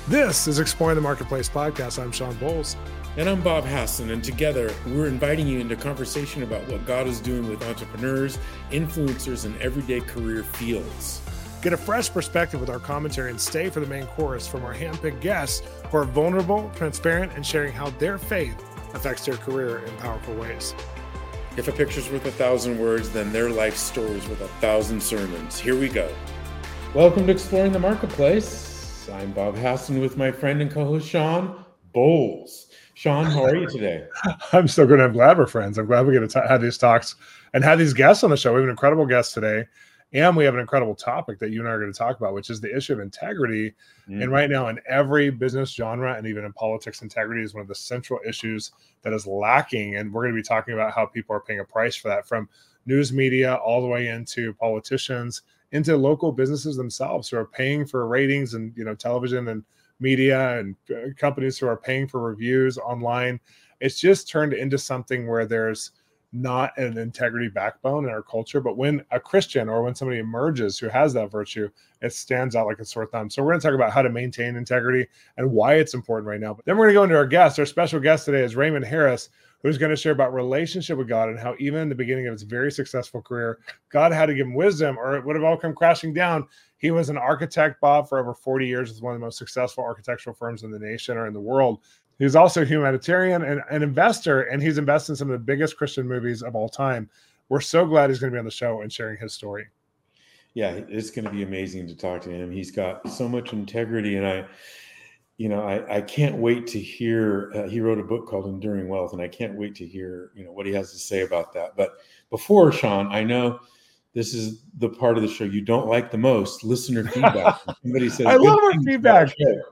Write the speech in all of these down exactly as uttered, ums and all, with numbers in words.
This is Exploring the Marketplace podcast. I'm Sean Bowles. And I'm Bob Hassan, and together we're inviting you into conversation about what God is doing with entrepreneurs, influencers, and everyday career fields. Get a fresh perspective with our commentary and stay for the main chorus from our handpicked guests who are vulnerable, transparent, and sharing how their faith affects their career in powerful ways. If a picture's worth a thousand words, then their life story's worth a thousand sermons. Here we go. Welcome to Exploring the Marketplace. I'm Bob Hassan with my friend and co-host Sean Bowles. Sean, how are you today? I'm so good. I'm glad we're friends. I'm glad we get to have these talks and have these guests on the show. We have an incredible guest today, and we have an incredible topic that you and I are going to talk about, which is the issue of integrity. Mm. And right now, in every business genre and even in politics, integrity is one of the central issues that is lacking. And we're going to be talking about how people are paying a price for that, from news media all the way into politicians, into local businesses themselves who are paying for ratings and, you know, television and media, and uh, companies who are paying for reviews online. It's just turned into something where there's not an integrity backbone in our culture. But when a Christian or when somebody emerges who has that virtue, it stands out like a sore thumb. So we're going to talk about how to maintain integrity and why it's important right now. But then we're going to go into our guest. Our special guest today is Raymond Harris, who's going to share about relationship with God and how even in the beginning of his very successful career, God had to give him wisdom or it would have all come crashing down. He was an architect, Bob, for over forty years with one of the most successful architectural firms in the nation or in the world. He's also a humanitarian and an investor, and he's invested in some of the biggest Christian movies of all time. We're so glad he's going to be on the show and sharing his story. Yeah, it's going to be amazing to talk to him. He's got so much integrity, and I, you know, I, I can't wait to hear. Uh, he wrote a book called Enduring Wealth, and I can't wait to hear, you know, what he has to say about that. But before, Sean, I know this is the part of the show you don't like the most: listener feedback. Somebody says, "I love our feedback."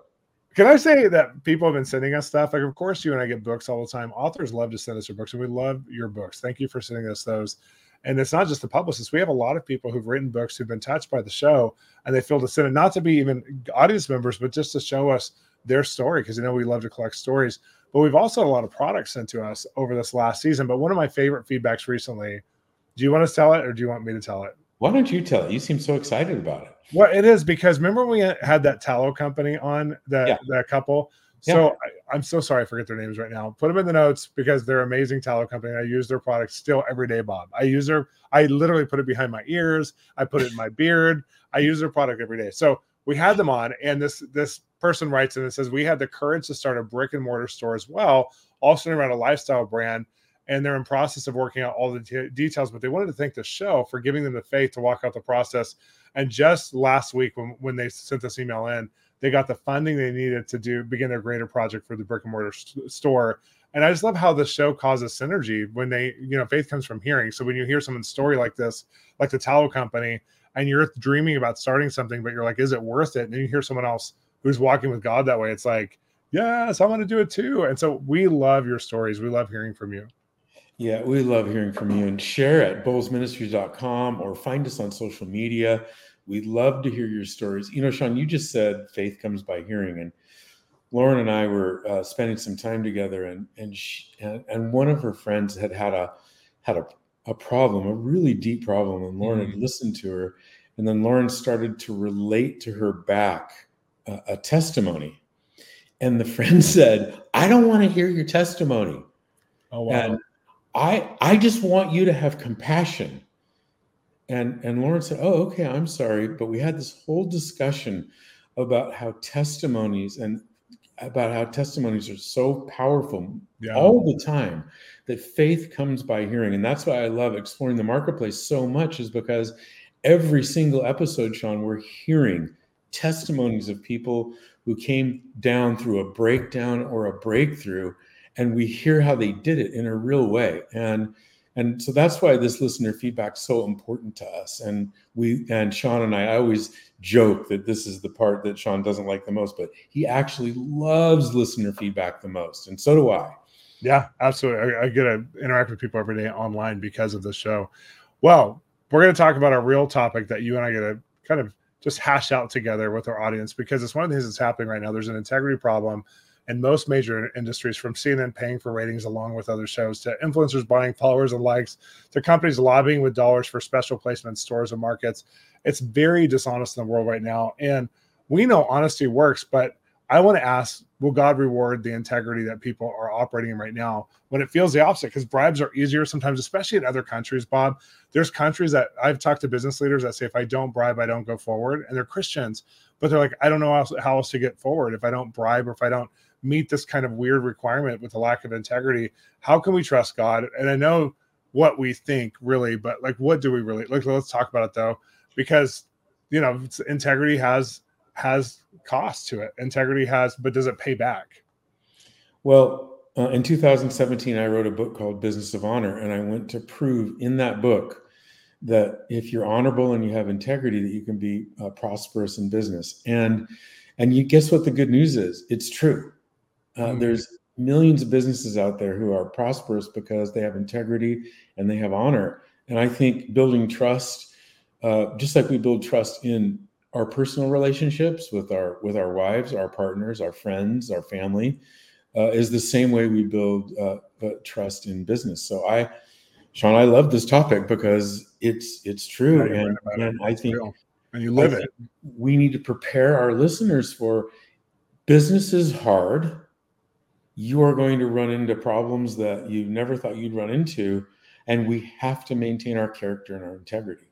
Can I say that people have been sending us stuff? Like, of course, you and I get books all the time. Authors love to send us their books, and we love your books. Thank you for sending us those. And it's not just the publicists. We have a lot of people who've written books who've been touched by the show, and they feel to send it, not to be even audience members, but just to show us their story, because you know we love to collect stories. But we've also had a lot of products sent to us over this last season. But one of my favorite feedbacks recently, do you want to tell it or do you want me to tell it? Why don't you tell it? You seem so excited about it. Well, it is because remember when we had that tallow company on, the, yeah. the couple? So yeah. I, I'm so sorry I forget their names right now. Put them in the notes because they're an amazing tallow company. I use their products still every day, Bob. I use their, I literally put it behind my ears. I put it in my beard. I use their product every day. So we had them on, and this this person writes in and says, we had the courage to start a brick and mortar store as well, also around a lifestyle brand. And they're in process of working out all the t- details, but they wanted to thank the show for giving them the faith to walk out the process. And just last week, when, when they sent this email in, they got the funding they needed to do begin their greater project for the brick and mortar st- store. And I just love how the show causes synergy when they, you know, faith comes from hearing. So when you hear someone's story like this, like the tallow company, and you're dreaming about starting something, but you're like, is it worth it? And then you hear someone else who's walking with God that way. It's like, yes, I want to do it too. And so we love your stories. We love hearing from you. Yeah, we love hearing from you, and share at bowles ministries dot com or find us on social media. We'd love to hear your stories. You know, Sean, you just said faith comes by hearing, and Lauren and I were uh, spending some time together, and and, she, and and one of her friends had had a had a, a problem, a really deep problem, and Lauren mm-hmm. had listened to her, and then Lauren started to relate to her back uh, a testimony, and the friend said, "I don't want to hear your testimony." Oh wow. And I, I just want you to have compassion. And, and Lauren said, oh, okay, I'm sorry. But we had this whole discussion about how testimonies and about how testimonies are so powerful yeah. all the time, that faith comes by hearing. And that's why I love Exploring the Marketplace so much, is because every single episode, Sean, we're hearing testimonies of people who came down through a breakdown or a breakthrough, and we hear how they did it in a real way. And and so that's why this listener feedback is so important to us. And we and Sean and I, I always joke that this is the part that Sean doesn't like the most, but he actually loves listener feedback the most. And so do I. Yeah, absolutely. I, I get to interact with people every day online because of this show. Well, we're going to talk about a real topic that you and I get to kind of just hash out together with our audience, because it's one of the things that's happening right now. There's an integrity problem in most major industries, from C N N paying for ratings along with other shows, to influencers buying followers and likes, to companies lobbying with dollars for special placement stores and markets. It's very dishonest in the world right now. And we know honesty works, but I want to ask, will God reward the integrity that people are operating in right now when it feels the opposite? Because bribes are easier sometimes, especially in other countries, Bob. There's countries that I've talked to business leaders that say, if I don't bribe, I don't go forward. And they're Christians, but they're like, I don't know how else, how else to get forward if I don't bribe or if I don't meet this kind of weird requirement with a lack of integrity. How can we trust God? And I know what we think really, but like, what do we really like? Let's talk about it though, because, you know, integrity has, has cost to it. Integrity has, but does it pay back? Well, uh, in two thousand seventeen, I wrote a book called Business of Honor, and I went to prove in that book that if you're honorable and you have integrity, that you can be uh, prosperous in business. And and you guess what the good news is? It's true. Uh, mm-hmm. There's millions of businesses out there who are prosperous because they have integrity and they have honor. And I think building trust, uh, just like we build trust in our personal relationships with our with our wives, our partners, our friends, our family, uh, is the same way we build uh, uh, trust in business. So I, Sean, I love this topic because it's it's true, and, and I think real. And you live it. We need to prepare our listeners for business is hard. You are going to run into problems that you never thought you'd run into, and we have to maintain our character and our integrity.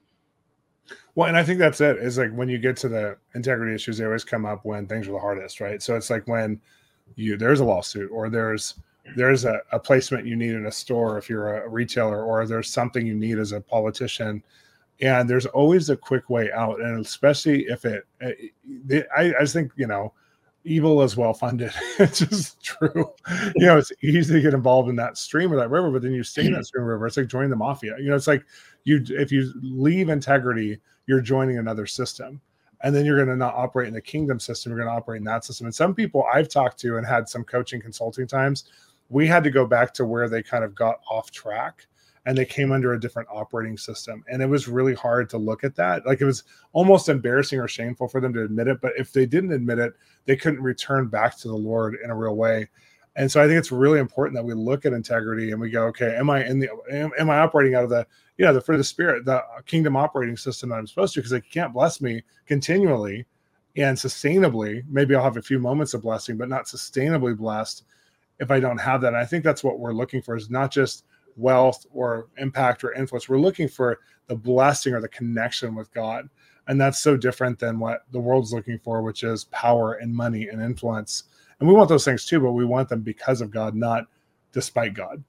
Well, and I think that's it. Is like when you get to the integrity issues, they always come up when things are the hardest, right? So it's like when you there's a lawsuit, or there's there's a, a placement you need in a store if you're a retailer, or there's something you need as a politician, and there's always a quick way out. And especially if it, it I, I just think, you know, evil is well funded. It's just true. You know, it's easy to get involved in that stream or that river, but then you stay in that stream or river. It's like joining the mafia. You know, it's like you if you leave integrity, you're joining another system. And then you're going to not operate in the kingdom system. You're going to operate in that system. And some people I've talked to and had some coaching consulting times, we had to go back to where they kind of got off track and they came under a different operating system. And it was really hard to look at that. Like it was almost embarrassing or shameful for them to admit it. But if they didn't admit it, they couldn't return back to the Lord in a real way. And so I think it's really important that we look at integrity and we go, okay, am I in the, am, am I operating out of the, you know, the fruit of the spirit, the kingdom operating system that I'm supposed to, because they can't bless me continually and sustainably. Maybe I'll have a few moments of blessing, but not sustainably blessed if I don't have that. And I think that's what we're looking for, is not just wealth or impact or influence. We're looking for the blessing or the connection with God. And that's so different than what the world's looking for, which is power and money and influence. And we want those things too, but we want them because of God, not despite God.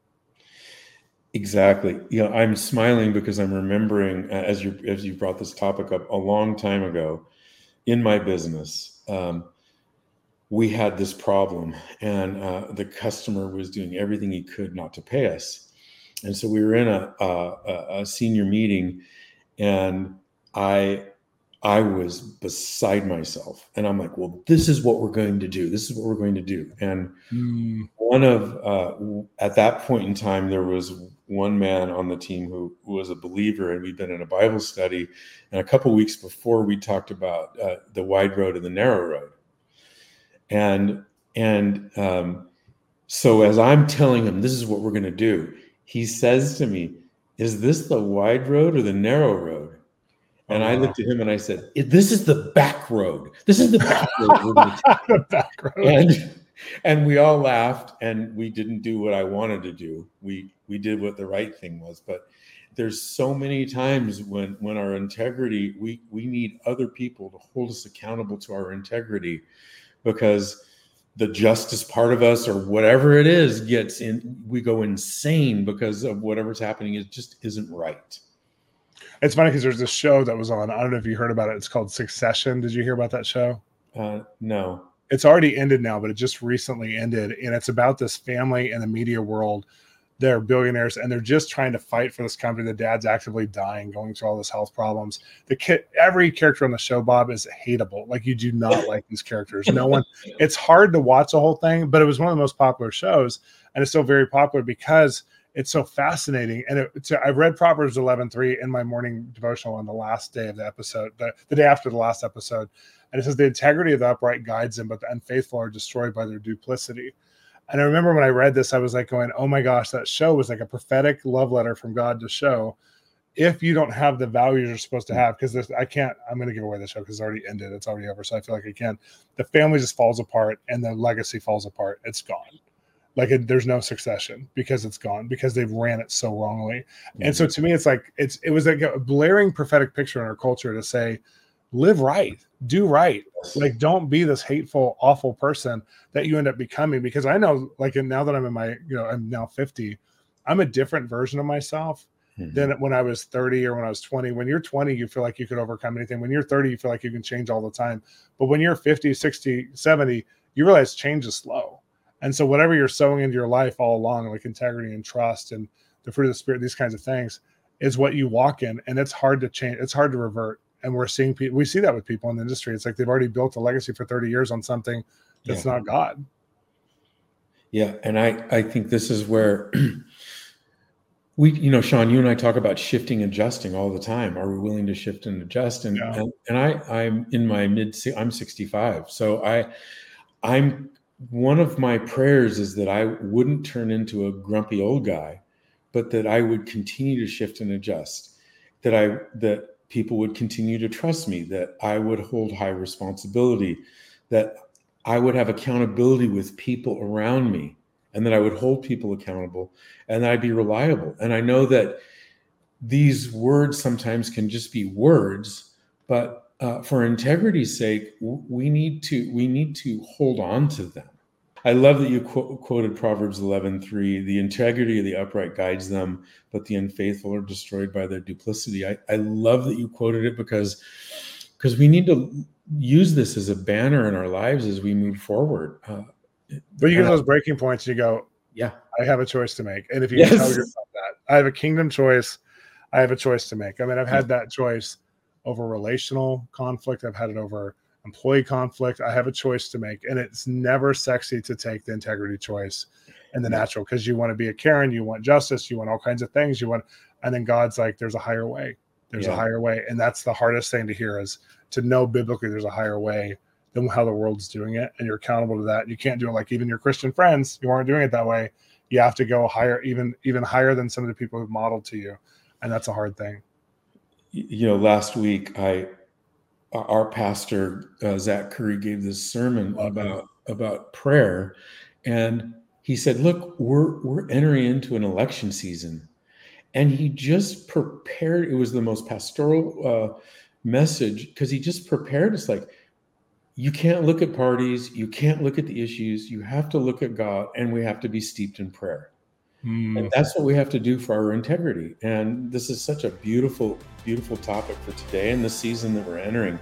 Exactly. You know, I'm smiling because I'm remembering as you as you brought this topic up a long time ago in my business. Um, we had this problem, and uh, the customer was doing everything he could not to pay us. And so we were in a, a, a senior meeting, and I I was beside myself. And I'm like, well, this is what we're going to do. This is what we're going to do. And mm. one of, uh, at that point in time, there was one man on the team who, who was a believer, and we'd been in a Bible study. And a couple of weeks before, we talked about uh, the wide road and the narrow road. And, and um, so as I'm telling him, this is what we're going to do, he says to me, is this the wide road or the narrow road? And I looked at him and I said, this is the back road. This is the back road. The back road. And, and we all laughed, and we didn't do what I wanted to do. We we did what the right thing was. But there's so many times when, when our integrity, we, we need other people to hold us accountable to our integrity, because the justice part of us or whatever it is gets in, we go insane because of whatever's happening. It just isn't right. It's funny because there's this show that was on. I don't know if you heard about it. It's called Succession. Did you hear about that show? Uh, no. It's already ended now, but it just recently ended. And it's about this family in the media world. They're billionaires, and they're just trying to fight for this company. The dad's actively dying, going through all this health problems. The kid, every character on the show, Bob, is hateable. Like, you do not like these characters. No one. It's hard to watch the whole thing, but it was one of the most popular shows, and it's still very popular because it's so fascinating. And it, it's, I read Proverbs eleven three in my morning devotional on the last day of the episode, the, the day after the last episode. And it says, the integrity of the upright guides them, but the unfaithful are destroyed by their duplicity. And I remember when I read this, I was like going, oh my gosh, that show was like a prophetic love letter from God to show. if you don't have the values you're supposed to have, because I can't, I'm going to give away the show because it's already ended. It's already over. So I feel like I can. The family just falls apart and the legacy falls apart. It's gone. Like it, there's no succession because it's gone, because they've ran it so wrongly. Mm-hmm. And so to me, it's like, it's, it was like a blaring prophetic picture in our culture to say, live right, do right. Like, don't be this hateful, awful person that you end up becoming. Because I know, like, now that I'm in my, you know, I'm now fifty, I'm a different version of myself mm-hmm. than when I was thirty or when I was twenty. When you're twenty, you feel like you could overcome anything. When you're thirty, you feel like you can change all the time. But when you're fifty, sixty, seventy, you realize change is slow. And so whatever you're sowing into your life all along, like integrity and trust and the fruit of the Spirit, these kinds of things, is what you walk in. And it's hard to change. It's hard to revert. And we're seeing people, we see that with people in the industry. It's like they've already built a legacy for thirty years on something that's yeah. not God. Yeah. And I, I think this is where we, you know, Sean, you and I talk about shifting, adjusting all the time. Are we willing to shift and adjust? And, yeah. and, and I, I'm in my mid, I'm sixty-five. So I, I'm, one of my prayers is that I wouldn't turn into a grumpy old guy, but that I would continue to shift and adjust, that I, that people would continue to trust me, that I would hold high responsibility, that I would have accountability with people around me, and that I would hold people accountable, and that I'd be reliable. And I know that these words sometimes can just be words, but uh, for integrity's sake, we need to we need to hold on to them. I love that you qu- quoted Proverbs eleven three, the integrity of the upright guides them, but the unfaithful are destroyed by their duplicity. I, I love that you quoted it because, because we need to use this as a banner in our lives as we move forward. Uh, but you get those breaking points, you go, yeah, I have a choice to make. And if you yes. tell yourself that, I have a kingdom choice, I have a choice to make. I mean, I've had that choice over relational conflict. I've had it over employee conflict. I have a choice to make, and it's never sexy to take the integrity choice and the natural, because you want to be a Karen, you want justice, you want all kinds of things, you want, and then God's like, there's a higher way. There's yeah. a higher way. And that's the hardest thing to hear, is to know biblically there's a higher way than how the world's doing it. And you're accountable to that. You can't do it like even your Christian friends, you aren't doing it that way. You have to go higher, even, even higher than some of the people who've modeled to you. And that's a hard thing. You know, last week, I, our pastor, uh, Zach Curry, gave this sermon Love about, it. about prayer. And he said, look, we're, we're entering into an election season. And he just prepared, it was the most pastoral uh, message, because he just prepared us like, you can't look at parties, you can't look at the issues, you have to look at God, and we have to be steeped in prayer. Mm. And that's what we have to do for our integrity. And this is such a beautiful, beautiful topic for today and the season that we're entering.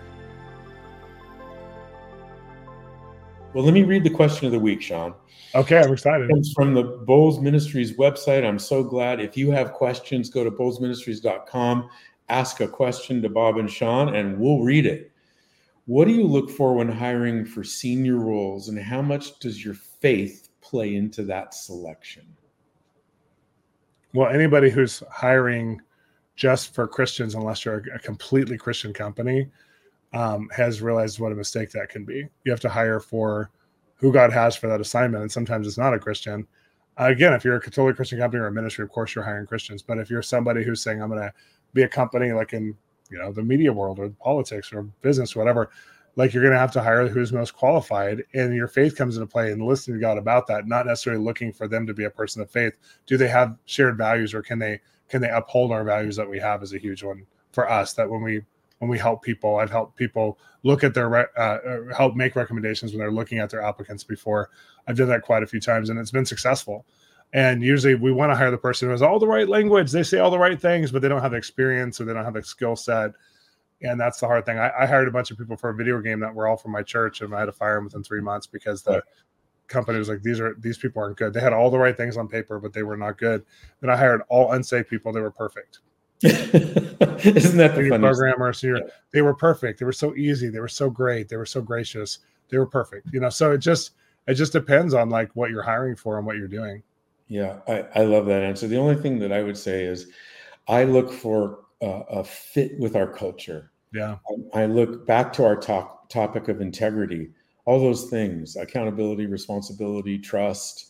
Well, let me read the question of the week, Sean. Okay, I'm excited. It comes from the Bolles Ministries website. I'm so glad. If you have questions, go to bolles ministries dot com, ask a question to Bob and Sean, and we'll read it. What do you look for when hiring for senior roles, and how much does your faith play into that selection? Well, anybody who's hiring just for Christians, unless you're a completely Christian company, um, has realized what a mistake that can be. You have to hire for who God has for that assignment, and sometimes it's not a Christian. Uh, again, if you're a totally Christian company or a ministry, of course you're hiring Christians. But if you're somebody who's saying, I'm going to be a company like in, you know, the media world or politics or business, or whatever, like you're going to have to hire who's most qualified, and your faith comes into play and listening to God about that, not necessarily looking for them to be a person of faith. Do they have shared values, or can they, can they uphold our values that we have, is a huge one for us, that when we, when we help people, I've helped people look at their, uh, help make recommendations when they're looking at their applicants before. I've done that quite a few times, and it's been successful. And usually we want to hire the person who has all the right language. They say all the right things, but they don't have the experience, or they don't have the skill set. And that's the hard thing. I, I hired a bunch of people for a video game that were all from my church, and I had to fire them within three months because the company was like, these are, these people aren't good. They had all the right things on paper, but they were not good. Then I hired all unsafe people. They were perfect. Isn't that the programmers here? Yeah. They were perfect. They were so easy. They were so great. They were so gracious. They were perfect. You know, so it just, it just depends on like what you're hiring for and what you're doing. Yeah. I, I love that answer. The only thing that I would say is I look for uh, a fit with our culture. Yeah. I, I look back to our talk, topic of integrity, all those things, accountability, responsibility, trust,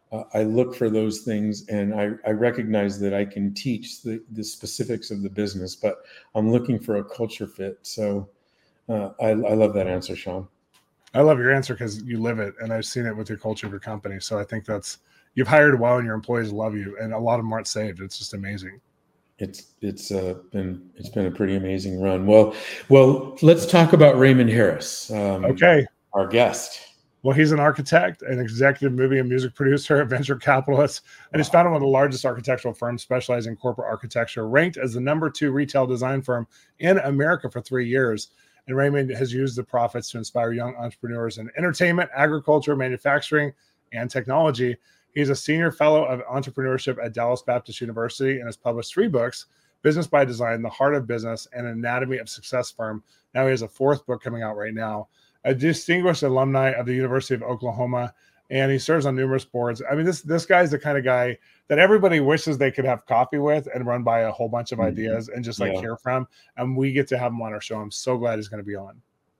uh, I look for those things, and I, I recognize that I can teach the, the specifics of the business, but I'm looking for a culture fit. So uh, I, I love that answer, Sean. I love your answer because you live it, and I've seen it with your culture of your company. So I think that's, you've hired well, and your employees love you, and a lot of them aren't saved. It's just amazing. It's it's uh, been it's been a pretty amazing run. Well, well, let's talk about Raymond Harris. Um, okay, our guest. Well, he's an architect, an executive movie and music producer, a venture capitalist, and he's founded one of the largest architectural firms specializing in corporate architecture, ranked as the number two retail design firm in America for three years. And Raymond has used the profits to inspire young entrepreneurs in entertainment, agriculture, manufacturing, and technology. He's a senior fellow of entrepreneurship at Dallas Baptist University and has published three books, Business by Design, The Heart of Business, and Anatomy of Success Firm. Now he has a fourth book coming out right now. A distinguished alumni of the University of Oklahoma, and he serves on numerous boards. I mean, this this guy's the kind of guy that everybody wishes they could have coffee with and run by a whole bunch of ideas and just like yeah. hear from. And we get to have him on our show. I'm so glad he's going to be on.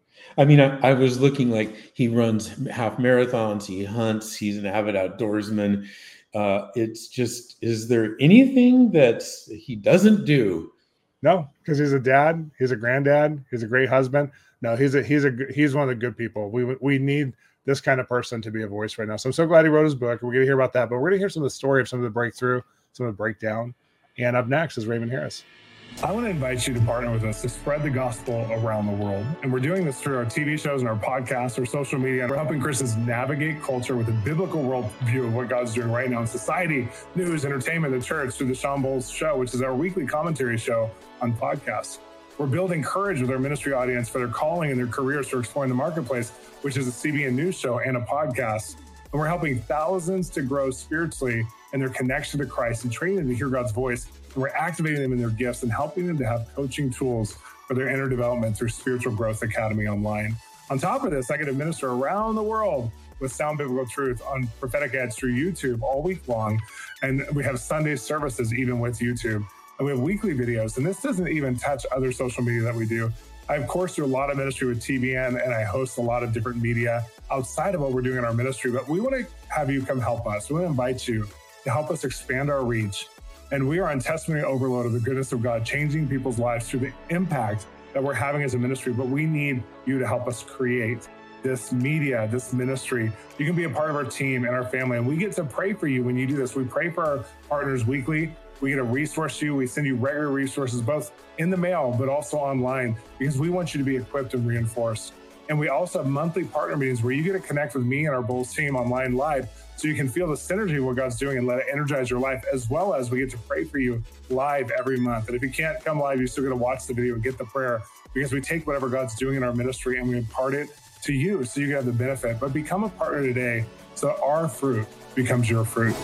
I mean, I, I was looking like he runs half marathons, he hunts, he's an avid outdoorsman. Uh, it's just, is there anything that he doesn't do? No, because he's a dad, he's a granddad, he's a great husband. No, he's a he's a he's one of the good people. We we need this kind of person to be a voice right now. So I'm so glad he wrote his book. We're going to hear about that, but we're going to hear some of the story of some of the breakthrough, some of the breakdown. And up next is Raymond Harris. I want to invite you to partner with us to spread the gospel around the world. And we're doing this through our T V shows and our podcasts, our social media. We're helping Christians navigate culture with a biblical worldview of what God's doing right now in society, news, entertainment, the church, through the Sean Bowles Show, which is our weekly commentary show on podcasts. We're building courage with our ministry audience for their calling and their careers for exploring the marketplace, which is a C B N news show and a podcast. And we're helping thousands to grow spiritually in their connection to Christ and training them to hear God's voice. And we're activating them in their gifts and helping them to have coaching tools for their inner development through Spiritual Growth Academy online. On top of this, I get to minister around the world with sound biblical truth on prophetic ads through YouTube all week long. And we have Sunday services even with YouTube. And we have weekly videos. And this doesn't even touch other social media that we do. I, of course, do a lot of ministry with T B N, and I host a lot of different media outside of what we're doing in our ministry. But we want to have you come help us. We want to invite you to help us expand our reach. And we are on testimony overload of the goodness of God, changing people's lives through the impact that we're having as a ministry. But we need you to help us create this media, this ministry. You can be a part of our team and our family. And we get to pray for you when you do this. We pray for our partners weekly. We get to resource you. We send you regular resources, both in the mail, but also online, because we want you to be equipped and reinforced. And we also have monthly partner meetings where you get to connect with me and our Bowles team online live, so you can feel the synergy of what God's doing and let it energize your life, as well as we get to pray for you live every month. And if you can't come live, you're still going to watch the video and get the prayer, because we take whatever God's doing in our ministry and we impart it to you so you can have the benefit. But become a partner today so our fruit becomes your fruit.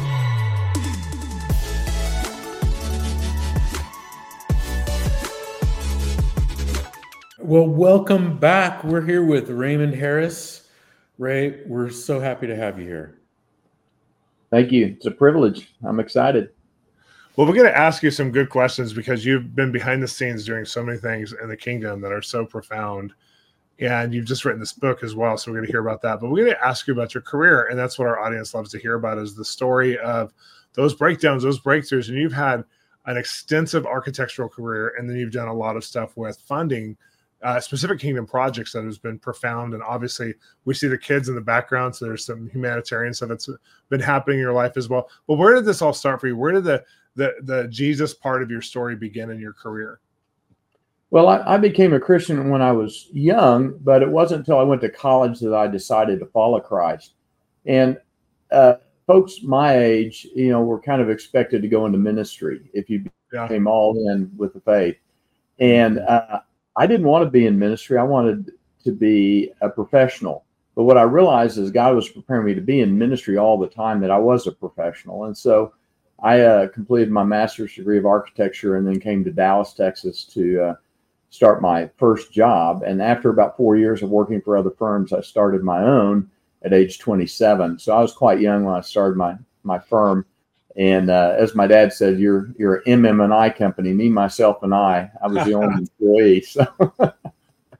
Well, welcome back. We're here with Raymond Harris. Ray, we're so happy to have you here. Thank you. It's a privilege. I'm excited. Well, we're going to ask you some good questions because you've been behind the scenes doing so many things in the kingdom that are so profound. And you've just written this book as well, so we're going to hear about that. But we're going to ask you about your career, and that's what our audience loves to hear about, is the story of those breakdowns, those breakthroughs. And you've had an extensive architectural career, and then you've done a lot of stuff with funding Uh, specific kingdom projects that has been profound. And obviously we see the kids in the background, so there's some humanitarian stuff that's been happening in your life as well. But where did this all start for you? Where did the the, the Jesus part of your story begin in your career? Well, I, I became a Christian when I was young, but it wasn't until I went to college that I decided to follow Christ. And uh, folks my age, you know, were kind of expected to go into ministry if you became yeah. all in with the faith. And uh, I didn't want to be in ministry. I wanted to be a professional. But what I realized is God was preparing me to be in ministry all the time, that I was a professional. And so I uh, completed my master's degree of architecture and then came to Dallas, Texas to uh, start my first job. And after about four years of working for other firms, I started my own at age twenty-seven. So I was quite young when I started my, my firm. And uh, as my dad said, you're you're an M M and I company. Me, myself, and I. I was the only employee. So,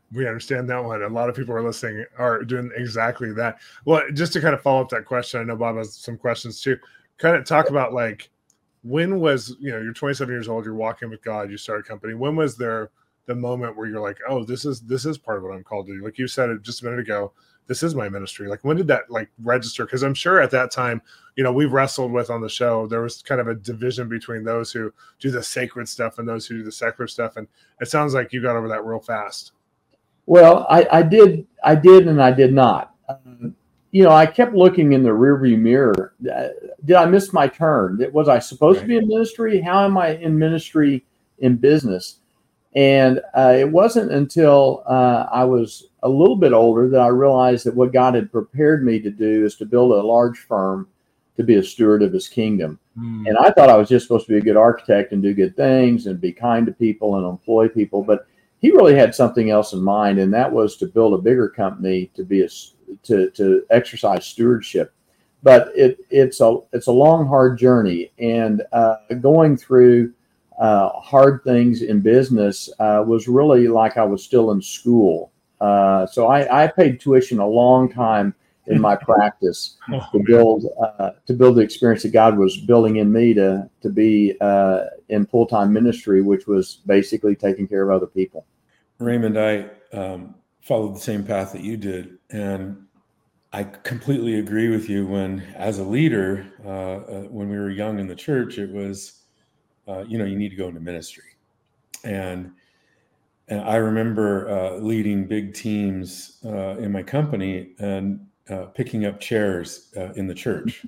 We understand that one. A lot of people are listening are doing exactly that. Well, just to kind of follow up that question, I know Bob has some questions too. Kind of talk about like, when was, you know, you're twenty-seven years old, you're walking with God, you start a company. When was there the moment where you're like, oh, this is, this is part of what I'm called to do? Like you said it just a minute ago, this is my ministry. Like, when did that like register? Because I'm sure at that time, you know, we've wrestled with on the show, there was kind of a division between those who do the sacred stuff and those who do the secular stuff. And it sounds like you got over that real fast. Well, I, I did, I did, and I did not. Um, you know, I kept looking in the rearview mirror. Uh, did I miss my turn? Was I supposed right. to be in ministry? How am I in ministry in business? And uh, it wasn't until uh, I was a little bit older that I realized that what God had prepared me to do is to build a large firm to be a steward of his kingdom. Mm. And I thought I was just supposed to be a good architect and do good things and be kind to people and employ people. But he really had something else in mind, and that was to build a bigger company to be a, to to exercise stewardship. But it it's a it's a long, hard journey, and uh, going through uh, hard things in business uh, was really like I was still in school. Uh, so I, I paid tuition a long time in my practice oh, to build uh, to build the experience that God was building in me to to be uh, in full time ministry, which was basically taking care of other people. Raymond, I um, followed the same path that you did, and I completely agree with you. When, as a leader, uh, uh, when we were young in the church, it was, uh, you know, you need to go into ministry, and and I remember uh, leading big teams uh, in my company and uh, picking up chairs uh, in the church,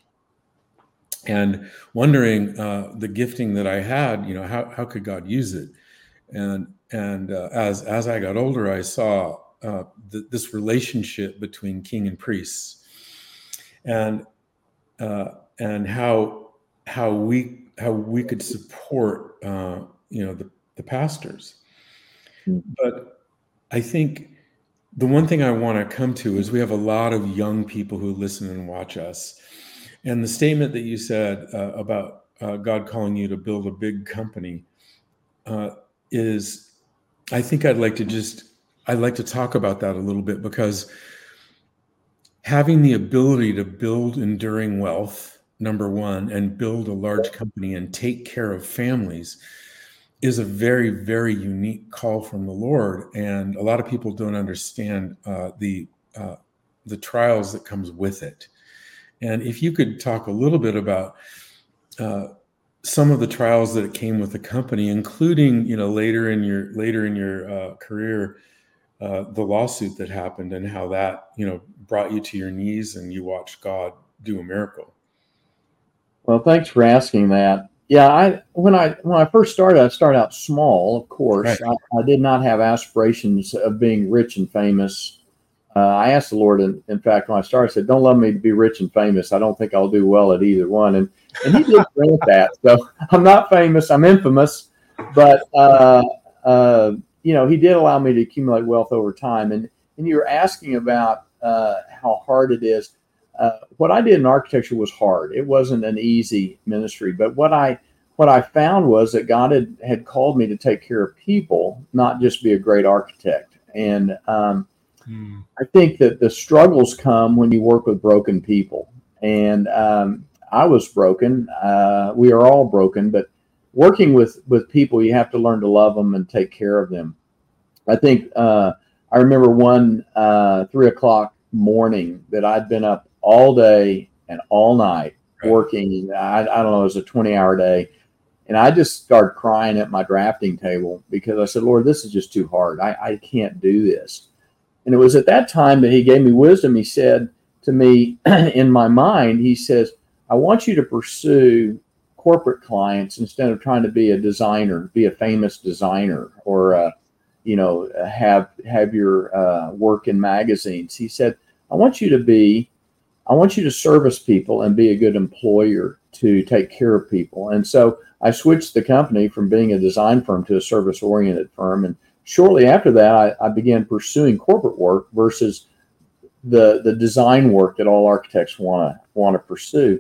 and wondering uh, the gifting that I had. You know, how how could God use it? And and uh, as as I got older, I saw uh, th- this relationship between king and priests, and uh, and how how we how we could support uh, you know the, the pastors. But I think the one thing I want to come to is we have a lot of young people who listen and watch us, and the statement that you said uh, about uh, God calling you to build a big company uh, is. I think I'd like to just, I'd like to talk about that a little bit, because having the ability to build enduring wealth, number one, and build a large company and take care of families is a very, very unique call from the Lord. And a lot of people don't understand uh, the, uh, the trials that comes with it. And if you could talk a little bit about uh, some of the trials that came with the company, including, you know, later in your later in your uh, career, uh, the lawsuit that happened and how that, you know, brought you to your knees and you watched God do a miracle. Well, thanks for asking that. Yeah, I when I when I first started, I started out small. Of course, right. I, I did not have aspirations of being rich and famous. Uh, I asked the Lord, in, in fact, when I started, I said, "Don't love me to be rich and famous. I don't think I'll do well at either one." And and He did grant that. So I'm not famous. I'm infamous, but uh, uh, you know, He did allow me to accumulate wealth over time. And and you were asking about uh, how hard it is. Uh, what I did in architecture was hard. It wasn't an easy ministry. But what I what I found was that God had had called me to take care of people, not just be a great architect. And um, I think that the struggles come when you work with broken people. And um, I was broken. Uh, we are all broken. But working with, with people, you have to learn to love them and take care of them. I think uh, I remember one uh, three o'clock morning that I'd been up all day and all night working. I, I don't know, it was a twenty hour day. And I just started crying at my drafting table because I said, Lord, this is just too hard. I, I can't do this. And it was at that time that He gave me wisdom. He said to me in my mind, He says, I want you to pursue corporate clients instead of trying to be a designer, be a famous designer, or, uh, you know, have, have your uh, work in magazines. He said, I want you to be, I want you to service people and be a good employer to take care of people. And so I switched the company from being a design firm to a service-oriented firm. And shortly after that, I, I began pursuing corporate work versus the the design work that all architects want to want to pursue.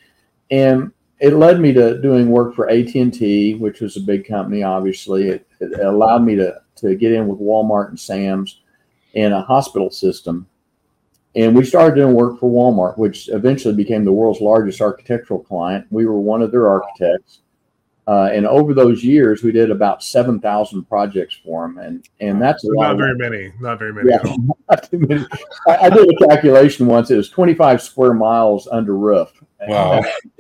And it led me to doing work for A T and T, which was a big company, obviously. It, it allowed me to, to get in with Walmart and Sam's. in a hospital system. And we started doing work for Walmart, which eventually became the world's largest architectural client. We were one of their architects. Uh, and over those years, we did about seven thousand projects for them. And, and that's a lot. Not very many. Not very many. Yeah, not too many. I, I did a calculation once. It was twenty-five square miles under roof. Wow.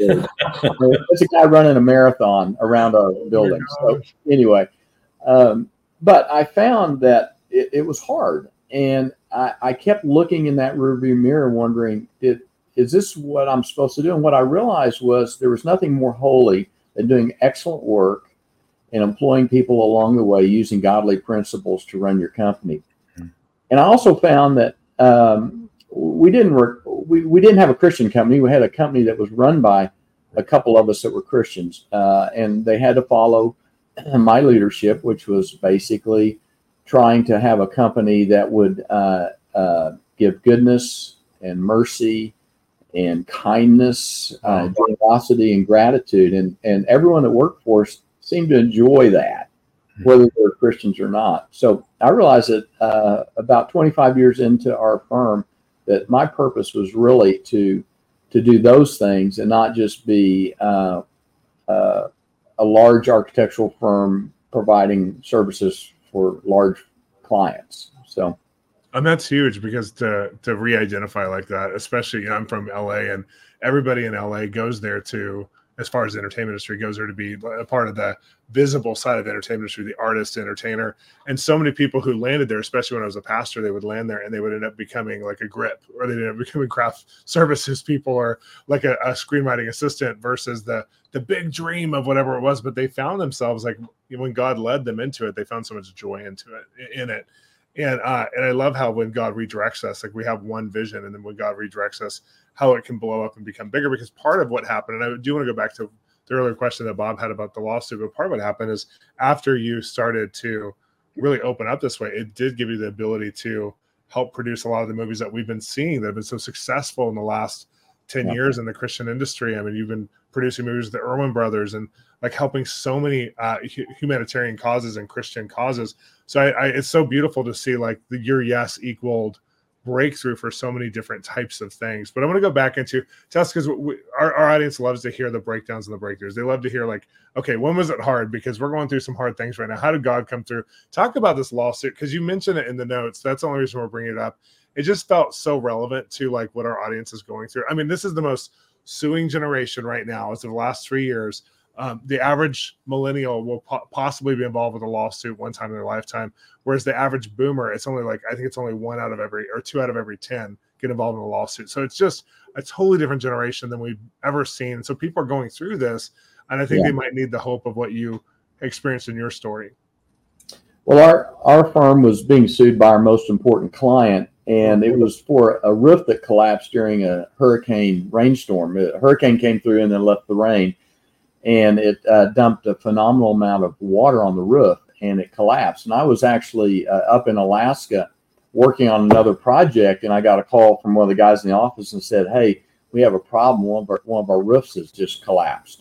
It's a guy running a marathon around our building. So anyway, um, but I found that it, it was hard. And I, I kept looking in that rearview mirror wondering, did, is this what I'm supposed to do? And what I realized was there was nothing more holy than doing excellent work and employing people along the way using godly principles to run your company. Mm-hmm. And I also found that um, we didn't work, we, we didn't have a Christian company. We had a company that was run by a couple of us that were Christians, uh, and they had to follow my leadership, which was basically trying to have a company that would uh, uh, give goodness and mercy and kindness, uh, generosity and gratitude. And, and everyone that worked for us seemed to enjoy that, whether they're Christians or not. So I realized that uh, about twenty-five years into our firm, that my purpose was really to to do those things and not just be uh, uh, a large architectural firm providing services for large clients. So, and that's huge, because to to re-identify like that, especially, you know, I'm from L A, and everybody in L A goes there to, as far as the entertainment industry goes, there to be a part of the visible side of the entertainment industry, the artist, entertainer. And so many people who landed there, especially when I was a pastor, they would land there and they would end up becoming like a grip, or they end up becoming craft services people, or like a, a screenwriting assistant versus the the big dream of whatever it was. But they found themselves, like, when God led them into it, they found so much joy into it, in it. And uh, and I love how when God redirects us, like we have one vision, and then when God redirects us, how it can blow up and become bigger. Because part of what happened, and I do want to go back to the earlier question that Bob had about the lawsuit, but part of what happened is after you started to really open up this way, it did give you the ability to help produce a lot of the movies that we've been seeing that have been so successful in the last ten yeah. years in the Christian industry. I mean, you've been producing movies with the Erwin brothers and like helping so many uh, humanitarian causes and Christian causes. So I, I, it's so beautiful to see like the your yes equaled breakthrough for so many different types of things. But I want to go back into just because our, our audience loves to hear the breakdowns and the breakthroughs. They love to hear like, okay, when was it hard? Because we're going through some hard things right now. How did God come through? Talk about this lawsuit, because you mentioned it in the notes. That's the only reason we're bringing it up. It just felt so relevant to like what our audience is going through. I mean, this is the most suing generation right now. As of the last three years, um, the average millennial will po- possibly be involved with a lawsuit one time in their lifetime. Whereas the average boomer, it's only like, I think it's only one out of every, or two out of every ten get involved in a lawsuit. So it's just a totally different generation than we've ever seen. So people are going through this, and I think yeah. they might need the hope of what you experienced in your story. Well, our, our firm was being sued by our most important client, and it was for a roof that collapsed during a hurricane rainstorm. A hurricane came through and then left the rain, and it uh, dumped a phenomenal amount of water on the roof, and it collapsed. And I was actually uh, up in Alaska working on another project, and I got a call from one of the guys in the office and said, hey, we have a problem. One of our, one of our roofs has just collapsed.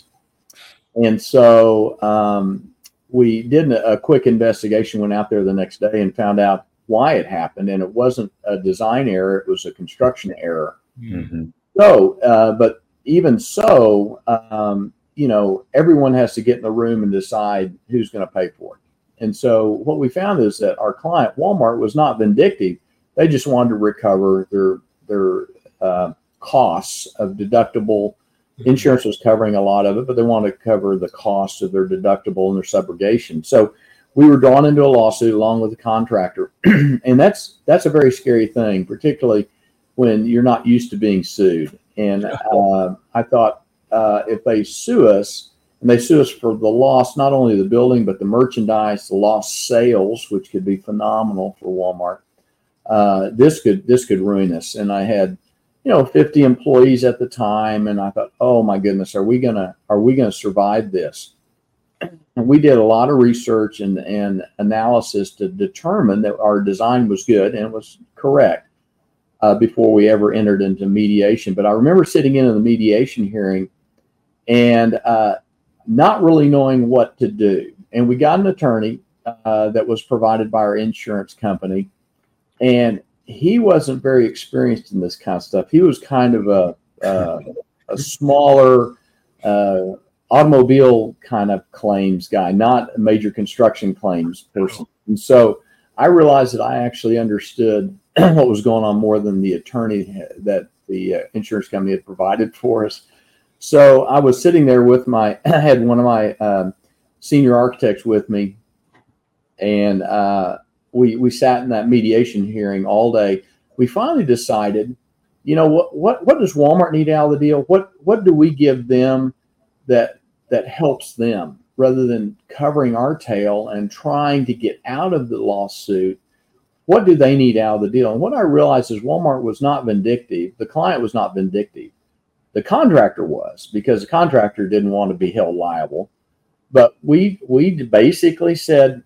And so um, we did a, a quick investigation, went out there the next day and found out why it happened. And it wasn't a design error, it was a construction error. Mm-hmm. So, uh, but even so, um, you know, everyone has to get in the room and decide who's going to pay for it. And so what we found is that our client, Walmart, was not vindictive. They just wanted to recover their their uh, costs of deductible. Insurance was covering a lot of it, but they wanted to cover the cost of their deductible and their subrogation. So we were drawn into a lawsuit along with the contractor. And that's that's a very scary thing, particularly when you're not used to being sued. And uh, I thought uh, if they sue us, and they sue us for the loss, not only of the building, but the merchandise, the lost sales, which could be phenomenal for Walmart. Uh, this could this could ruin us. And I had, you know, fifty employees at the time, and I thought, oh my goodness, are we gonna are we gonna survive this? And we did a lot of research and, and analysis to determine that our design was good and it was correct uh, before we ever entered into mediation. But I remember sitting in on the mediation hearing and uh, not really knowing what to do. And we got an attorney uh, that was provided by our insurance company. and he wasn't very experienced in this kind of stuff. He was kind of a uh, a smaller uh, automobile kind of claims guy, not a major construction claims person. And so I realized that I actually understood what was going on more than the attorney that the uh, insurance company had provided for us. So I was sitting there with my, I had one of my uh, senior architects with me, and uh, we we sat in that mediation hearing all day. We finally decided, you know, what what what does Walmart need out of the deal? What what do we give them that that helps them, rather than covering our tail and trying to get out of the lawsuit? What do they need out of the deal? And what I realized is Walmart was not vindictive. The client was not vindictive. The contractor was, because the contractor didn't want to be held liable. But we we basically said,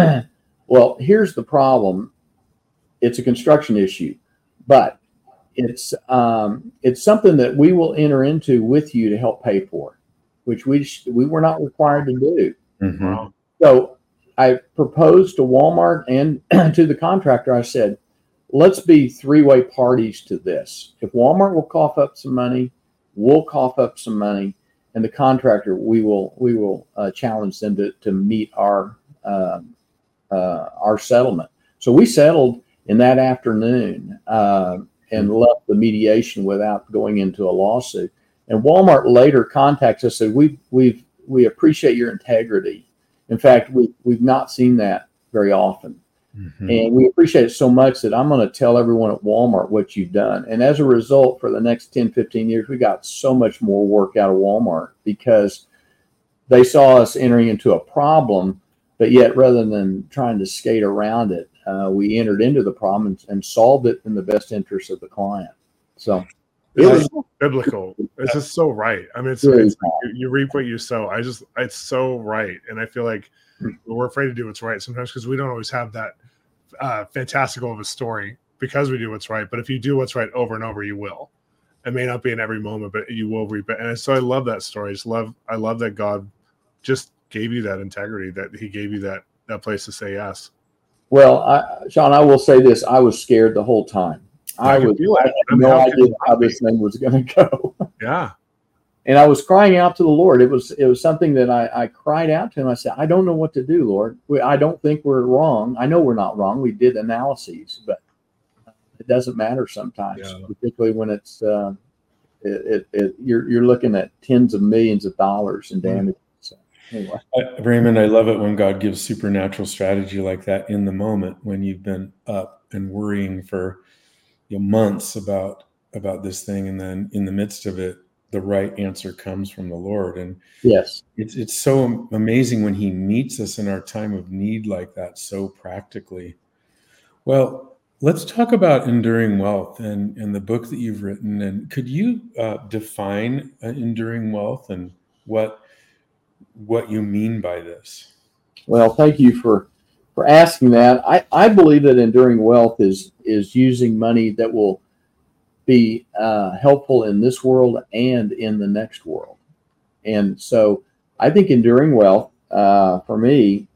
well, here's the problem. It's a construction issue, but it's um, it's something that we will enter into with you to help pay for, which we we were not required to do. Mm-hmm. So I proposed to Walmart and to the contractor. I said, let's be three-way parties to this. If Walmart will cough up some money, we'll cough up some money, and the contractor, we will we will uh, challenge them to to meet our uh, uh, our settlement. So we settled in that afternoon uh, and left the mediation without going into a lawsuit. And Walmart later contacts us and said, we we've we appreciate your integrity. In fact, we we've not seen that very often. Mm-hmm. And we appreciate it so much that I'm going to tell everyone at Walmart what you've done. And as a result, for the next ten, fifteen years, we got so much more work out of Walmart because they saw us entering into a problem, but yet rather than trying to skate around it, uh, we entered into the problem and, and solved it in the best interest of the client. So it was biblical. It's just so right. I mean, it's, it's you, you reap what you sow. I just, it's so right. And I feel like we're afraid to do what's right sometimes because we don't always have that uh, fantastical of a story because we do what's right. But if you do what's right over and over, you will. It may not be in every moment, but you will reap it. And so I love that story. I just love, I love that God just gave you that integrity, that he gave you that, that place to say yes. Well, I, Sean, I will say this. I was scared the whole time. I, I was I had no idea how this thing was going to go. Yeah. And I was crying out to the Lord. It was it was something that I, I cried out to him. I said, I don't know what to do, Lord. We, I don't think we're wrong. I know we're not wrong. We did analyses, but it doesn't matter sometimes, yeah. particularly when it's uh, it, it, it you're you're looking at tens of millions of dollars in damage. Mm-hmm. So, anyway. I, Raymond, I love it when God gives supernatural strategy like that in the moment when you've been up and worrying for you know, months about about this thing, and then in the midst of it, the right answer comes from the Lord. And yes, it's it's so amazing when he meets us in our time of need like that, so practically. Well, let's talk about enduring wealth and, and the book that you've written. And could you uh, define uh, enduring wealth and what what you mean by this? Well, thank you for for asking that. I, I believe that enduring wealth is is using money that will be uh, helpful in this world and in the next world. And so I think enduring wealth uh, for me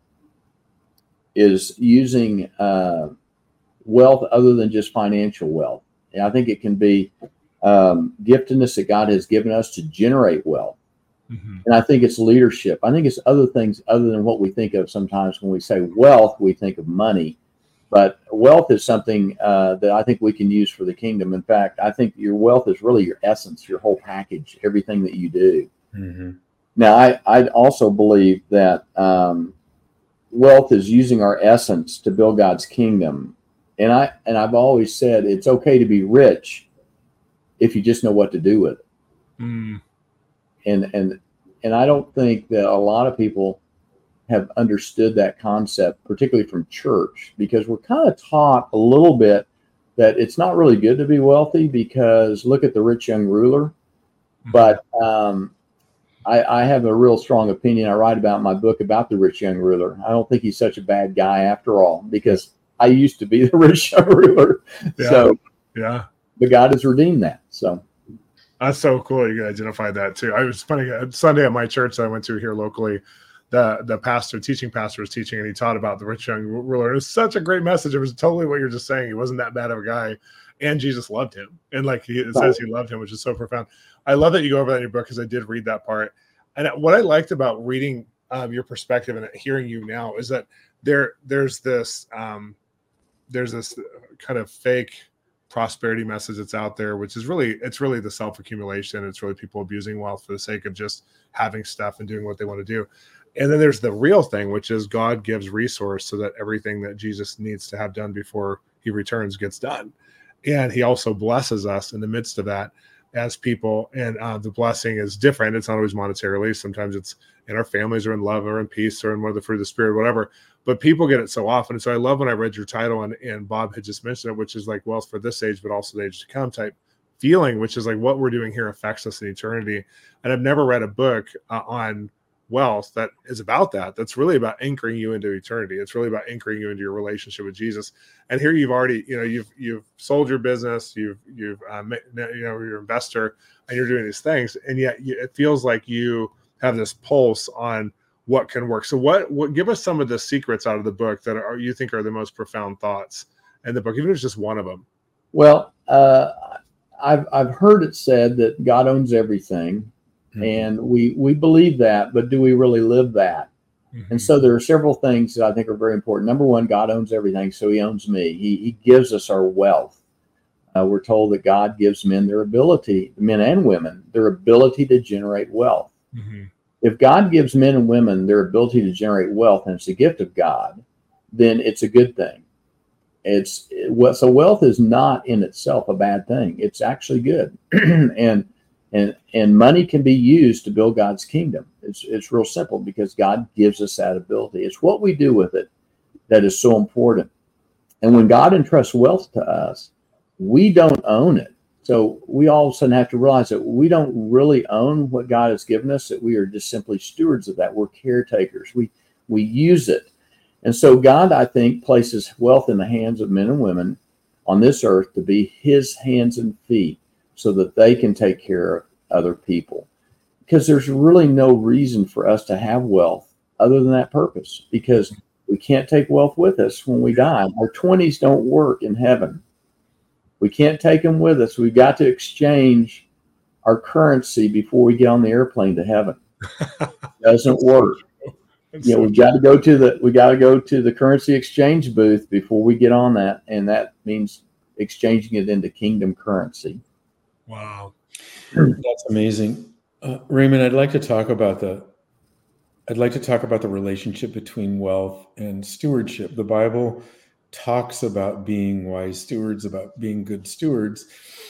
is using uh, wealth other than just financial wealth. And I think it can be um, giftedness that God has given us to generate wealth. Mm-hmm. And I think it's leadership. I think it's other things other than what we think of sometimes when we say wealth, we think of money. But wealth is something uh, that I think we can use for the kingdom. In fact, I think your wealth is really your essence, your whole package, everything that you do. Mm-hmm. Now, I I also believe that um, wealth is using our essence to build God's kingdom. And I and I've always said it's okay to be rich if you just know what to do with it. Mm. And and and I don't think that a lot of people have understood that concept, particularly from church, because we're kind of taught a little bit that it's not really good to be wealthy because look at the rich young ruler. But um, I, I have a real strong opinion. I write about in my book about the rich young ruler. I don't think he's such a bad guy after all, because I used to be the rich young ruler. Yeah. So yeah, but God has redeemed that. So that's so cool. You can identify that too. I was funny Sunday at my church that I went to here locally. the the pastor, teaching pastor, was teaching, and he taught about the rich young ruler. It was such a great message. It was totally what you're just saying. He wasn't that bad of a guy, and Jesus loved him, and like he, it says, he loved him, which is so profound. I love that you go over that in your book, because I did read that part. And what I liked about reading um, your perspective and hearing you now is that there there's this um, there's this kind of fake prosperity message that's out there, which is really, it's really the self-accumulation. It's really people abusing wealth for the sake of just having stuff and doing what they want to do. And then there's the real thing, which is God gives resource so that everything that Jesus needs to have done before he returns gets done. And he also blesses us in the midst of that as people. And uh, the blessing is different. It's not always monetarily. Sometimes it's in our families, or in love, or in peace, or in one of the fruit of the spirit, whatever. But people get it so often. And so I love when I read your title, and, and Bob had just mentioned it, which is like wealth for this age, but also the age to come type feeling, which is like what we're doing here affects us in eternity. And I've never read a book uh, on wealth that is about that. That's really about anchoring you into eternity. It's really about anchoring you into your relationship with Jesus. And here you've already, you know, you've you've sold your business, you've you've um, you know, you're an investor, and you're doing these things, and yet you, it feels like you have this pulse on what can work. So what, what give us some of the secrets out of the book that are, you think are the most profound thoughts in the book, even if it's just one of them. Well, uh, I've, I've heard it said that God owns everything, mm-hmm. and we, we believe that, but do we really live that? Mm-hmm. And so there are several things that I think are very important. Number one, God owns everything. So he owns me. He, he gives us our wealth. Uh, we're told that God gives men their ability, men and women, their ability to generate wealth. Mm-hmm. If God gives men and women their ability to generate wealth, and it's a gift of God, then it's a good thing. It's what so wealth is not in itself a bad thing. It's actually good, and and and money can be used to build God's kingdom. It's it's real simple, because God gives us that ability. It's what we do with it that is so important. And when God entrusts wealth to us, we don't own it. So we all of a sudden have to realize that we don't really own what God has given us, that we are just simply stewards of that. We're caretakers. We we use it. And so God, I think, places wealth in the hands of men and women on this earth to be his hands and feet so that they can take care of other people. Because there's really no reason for us to have wealth other than that purpose, because we can't take wealth with us when we die. Our twenties don't work in heaven. We can't take them with us. We've got to exchange our currency before we get on the airplane to heaven. Doesn't work. You know, we've got to go to the we got to go to the currency exchange booth before we get on that, and that means exchanging it into kingdom currency. Wow, that's amazing, uh, Raymond. I'd like to talk about the I'd like to talk about the relationship between wealth and stewardship. The Bible talks about being wise stewards, about being good stewards.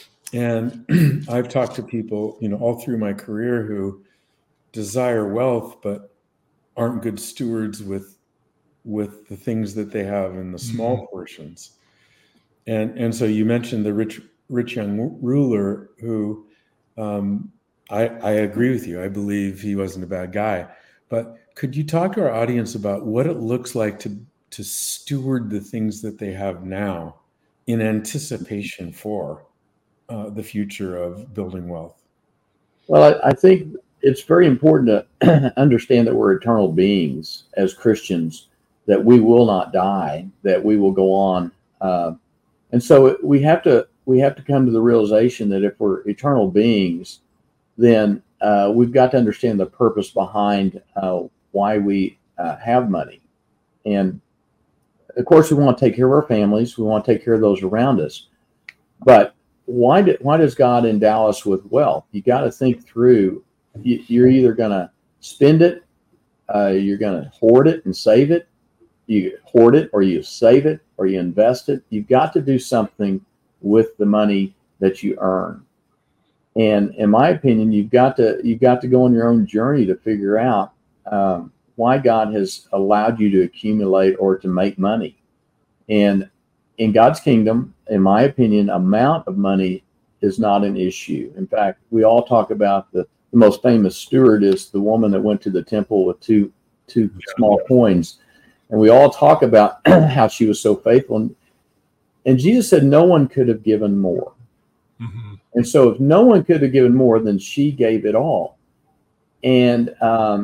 And I've talked to people, you know, all through my career who desire wealth, but aren't good stewards with, with the things that they have in the small mm-hmm. portions. And, and so you mentioned the rich, rich young ruler who, um, I, I agree with you. I believe he wasn't a bad guy, but could you talk to our audience about what it looks like to to steward the things that they have now in anticipation for uh, the future of building wealth? Well, I, I think it's very important to understand that we're eternal beings as Christians, that we will not die, that we will go on. Uh, and so we have to we have to come to the realization that if we're eternal beings, then uh, we've got to understand the purpose behind uh, why we uh, have money. And of course, we want to take care of our families. We want to take care of those around us. But why, do, why does God endow us with wealth? You got to think through. You, you're either going to spend it, uh, you're going to hoard it and save it. You hoard it, or you save it, or you invest it. You've got to do something with the money that you earn. And in my opinion, you've got to you've got to go on your own journey to figure out um, why God has allowed you to accumulate or to make money. And in God's kingdom, in my opinion, amount of money is not an issue. In fact, we all talk about the, the most famous steward is the woman that went to the temple with two two small coins. And we all talk about how she was so faithful. And, and Jesus said no one could have given more. Mm-hmm. And so if no one could have given more, then she gave it all. And um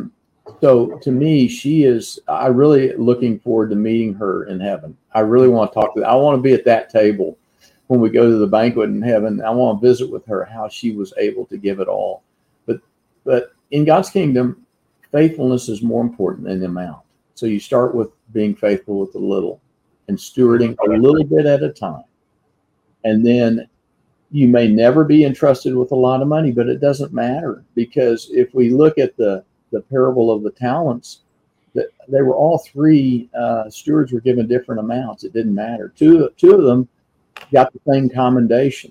so to me, she is, I really looking forward to meeting her in heaven. I really want to talk to her. I want to be at that table when we go to the banquet in heaven. I want to visit with her, how she was able to give it all. But, but in God's kingdom, faithfulness is more important than the amount. So you start with being faithful with a little and stewarding a little bit at a time. And then you may never be entrusted with a lot of money, but it doesn't matter, because if we look at the, the parable of the talents, that they were all three uh, stewards were given different amounts. It didn't matter. Two, two of them got the same commendation.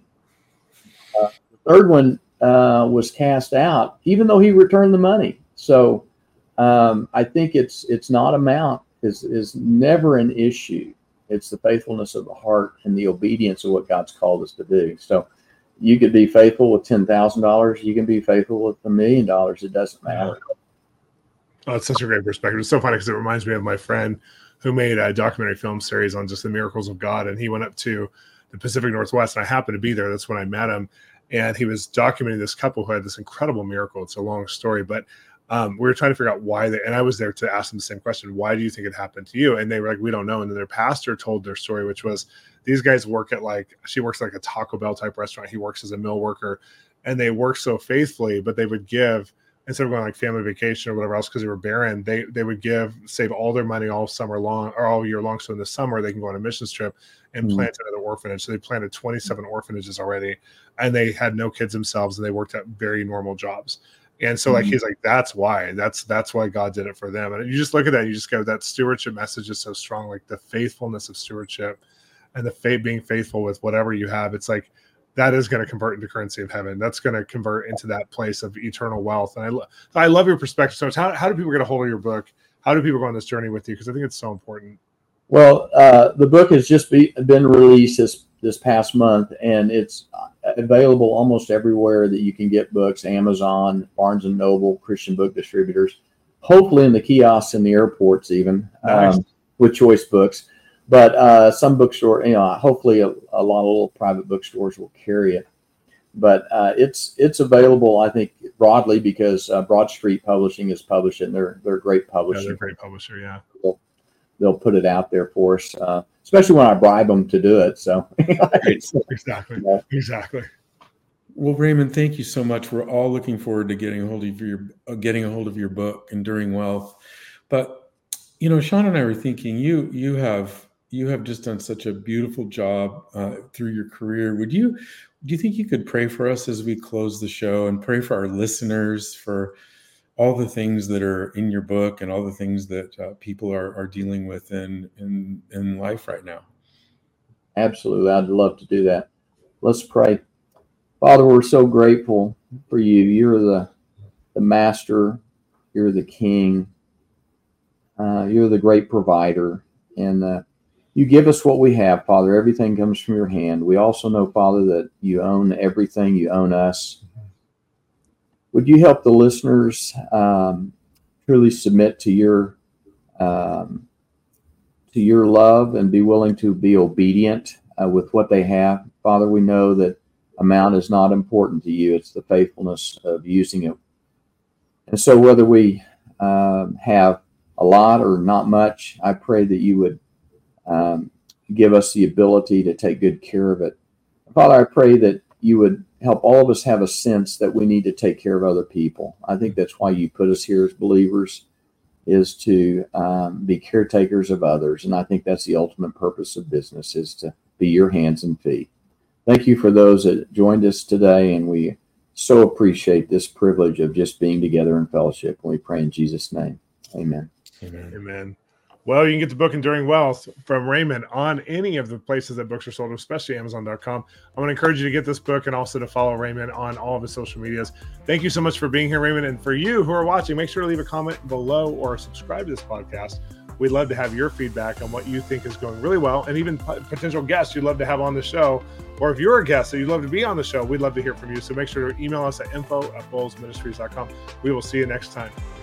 Uh, the third one uh, was cast out, even though he returned the money. So um, I think it's it's not amount is is never an issue. It's the faithfulness of the heart and the obedience of what God's called us to do. So you could be faithful with ten thousand dollars. You can be faithful with a million dollars. It doesn't matter. Oh, it's such a great perspective. It's so funny because it reminds me of my friend who made a documentary film series on just the miracles of God. And he went up to the Pacific Northwest, and I happened to be there. That's when I met him. And he was documenting this couple who had this incredible miracle. It's a long story, but um, we were trying to figure out why they, and I was there to ask them the same question. Why do you think it happened to you? And they were like, we don't know. And then their pastor told their story, which was these guys work at like, she works like a Taco Bell type restaurant. He works as a mill worker, and they work so faithfully, but they would give, instead of going like family vacation or whatever else, because they were barren, they they would give, save all their money all summer long or all year long. So in the summer, they can go on a missions trip and mm-hmm. plant another orphanage. So they planted twenty-seven orphanages already, and they had no kids themselves, and they worked at very normal jobs. And so like, mm-hmm. he's like, that's why, that's, that's why God did it for them. And you just look at that, you just go, that stewardship message is so strong, like the faithfulness of stewardship and the faith, being faithful with whatever you have. It's like, that is going to convert into currency of heaven. That's going to convert into that place of eternal wealth. And I, lo- I love your perspective. So how, how do people get a hold of your book? How do people go on this journey with you? Because I think it's so important. Well, uh, the book has just be, been released this, this past month, and it's available almost everywhere that you can get books: Amazon, Barnes and Noble, Christian book distributors, hopefully in the kiosks in the airports even, nice. um, with Choice Books. But uh, some bookstore, you know, hopefully a, a lot of little private bookstores will carry it. But uh, it's it's available, I think, broadly, because uh, Broad Street Publishing is publishing. They're they're a great publisher. Yeah, they're a great publisher. Yeah, they'll, they'll put it out there for us, uh, especially when I bribe them to do it. So exactly, yeah. exactly. Well, Raymond, thank you so much. We're all looking forward to getting a hold of your uh, getting a hold of your book, Enduring Wealth. But you know, Sean and I were thinking, you you have. You have just done such a beautiful job uh, through your career. Would you, do you think you could pray for us as we close the show, and pray for our listeners, for all the things that are in your book and all the things that uh, people are, are dealing with in, in, in life right now? Absolutely. I'd love to do that. Let's pray. Father, we're so grateful for you. You're the, the master. You're the king. Uh, you're the great provider. And uh, you give us what we have, Father. Everything comes from your hand. We also know, Father, that you own everything. You own us. Would you help the listeners um, truly submit to your um, to your love and be willing to be obedient uh, with what they have? Father, we know that amount is not important to you. It's the faithfulness of using it. And so whether we um, have a lot or not much, I pray that you would Um, give us the ability to take good care of it. Father, I pray that you would help all of us have a sense that we need to take care of other people. I think that's why you put us here as believers, is to um, be caretakers of others. And I think that's the ultimate purpose of business, is to be your hands and feet. Thank you for those that joined us today, and we so appreciate this privilege of just being together in fellowship. And we pray in Jesus' name. Amen. Amen. Amen. Well, you can get the book Enduring Wealth from Raymond on any of the places that books are sold, especially Amazon dot com. I want to encourage you to get this book and also to follow Raymond on all of his social medias. Thank you so much for being here, Raymond. And for you who are watching, make sure to leave a comment below or subscribe to this podcast. We'd love to have your feedback on what you think is going really well, and even potential guests you'd love to have on the show. Or if you're a guest that you'd love to be on the show, we'd love to hear from you. So make sure to email us at info at bowles ministries dot com. We will see you next time.